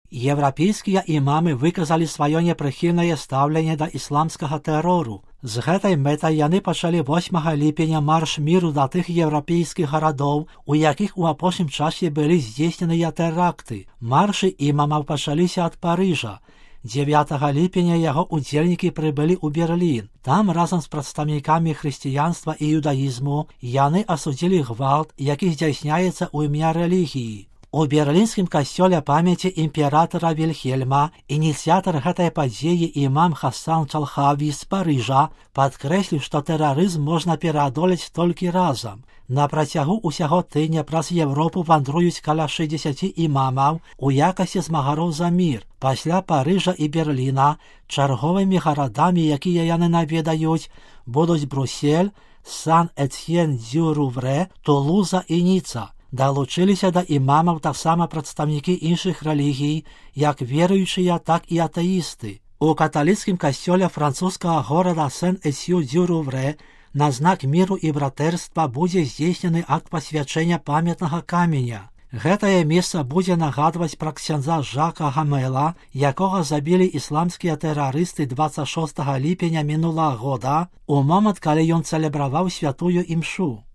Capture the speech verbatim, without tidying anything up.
Еўрапейскія імамы выказалі сваё непрыхільнае стаўленне да ісламскага тэрору. З гэтай мэтай яны пачалі восьмага ліпеня марш міру да тых еўрапейскіх гарадоў, у якіх у апошнім часе былі здзейсненыя тэракты. Маршы імамаў пачаліся ад Парыжа. дзевятага ліпеня яго удзельнікі прыбылі ў Берлін. Там разам з прадстаўнікамі хрысціянства і юдаізму яны асудзілі гвалт, які здзяйсняецца ў імя рэлігіі. У берлінскім касцёле памяці імператара Вільхельма ініцыятар гэтай падзеі імам Хасан Чалхаві з Парыжа падкрэсліў, што тэрарызм можна пераадолець толькі разам. На працягу ўсяго тыдня праз Еўропу вандруюць каля шэсцьдзесят імамаў у якасці змагароў за мір. Пасля Парыжа і Берліна чарговымі гарадамі, якія яны наведаюць, будуць Брусель, Сан-Эцьен-дю-Руврэ, Тулуза і Ніца. Далучыліся да імамаў таксама прадстаўнікі іншых рэлігій, як веруючыя, так і атэісты. У каталіцкім касцёле французскага горада Сен-Эцью-дю-Руврэ на знак міру і братэрства будзе здзейснены акт пасвячэння памятнага каменя. Гэтае месца будзе нагадваць пра ксяндза Жака Гамела, якога забілі ісламскія тэрарысты дваццаць шостага ліпеня мінулага года, у момант, калі ён цэлебраваў святую імшу.